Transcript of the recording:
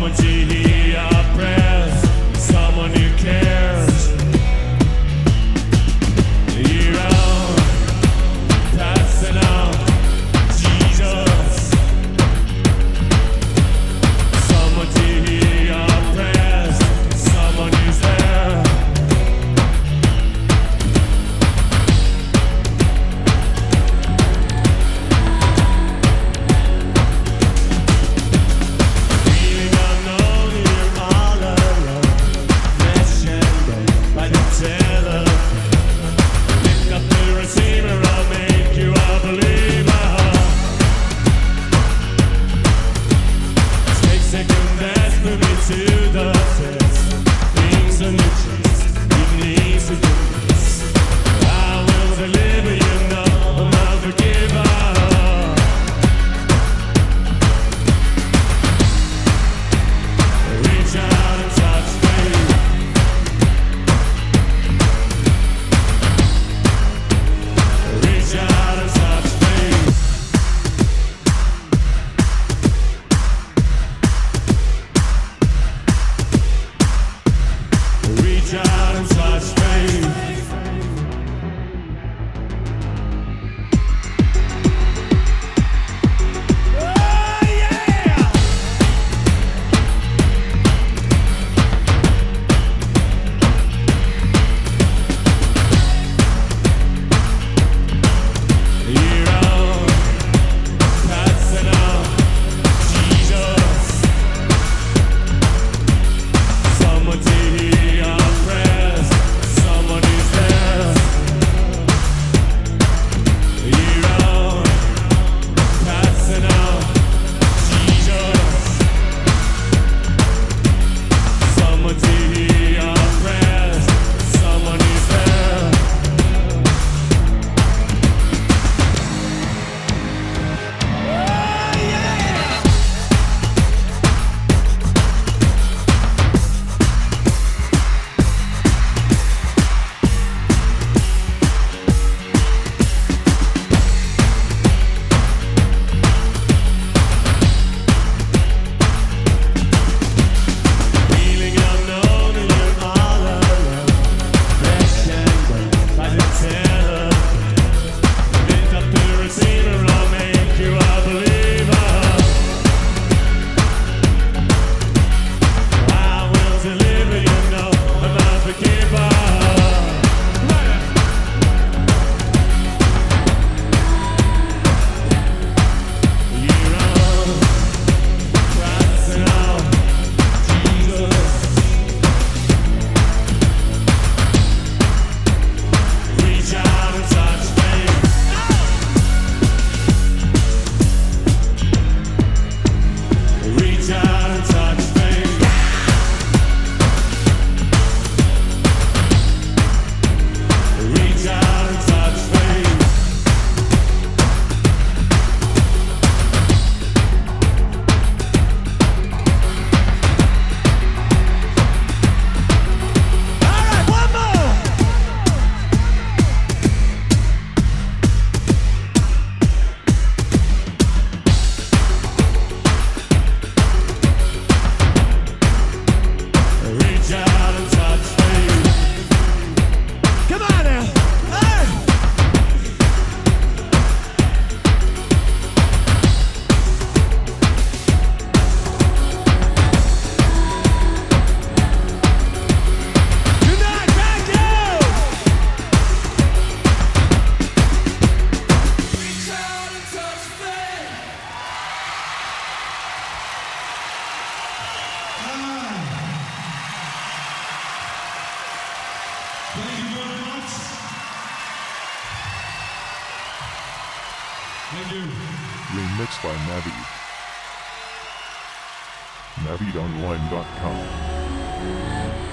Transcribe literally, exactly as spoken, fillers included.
Someone to hear your prayers, someone who cares. You're on, passing on, Jesus. Someone to hear your prayers, someone who's there. Feeling unknown, you're all alone. Mentioned by the telephone. Lift up the receiver, I'll make you a believer. Take second best, put me to the test. Things are new chase, you need forgiveness. I will deliver, you know I'm a forgiver. Reach out and touch me. Reach out and touch me. Reach out and touch me. Oh yeah! You're on, passing on, Jesus. Someone to hear your prayers, someone who's there. You're on, passing on, Jesus. Someone to hear your prayers, someone who's there. Oh yeah! Feeling unknown and you're all alone. Mentioned by the telephone. Lift up the receiver, I'll make you a believer. I will deliver, you know I'm a forgiver. You're on, passing on, Jesus. Reach out and touch me. Reach out and touch me. Reach out and touch me. All right, one more. Reach out and touch me. Come on now. Hey. Good night, thank you. Reach out and touch me. Thank you very much. Thank you. Remixed by Navi. Navi Online dot com.